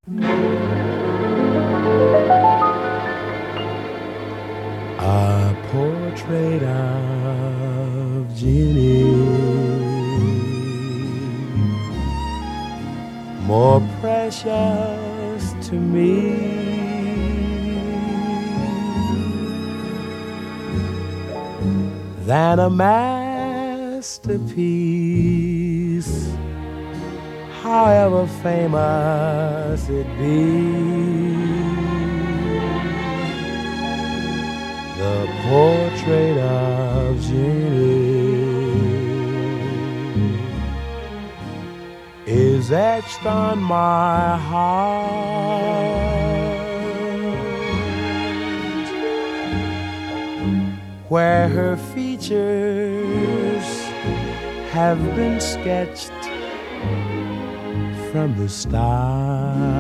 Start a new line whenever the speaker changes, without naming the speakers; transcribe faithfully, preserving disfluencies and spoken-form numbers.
A portrait of Jeannie, more precious to me than a masterpiece, however famous it be. The portrait of Jeannie is etched on my heart, where her features have been sketched from the start.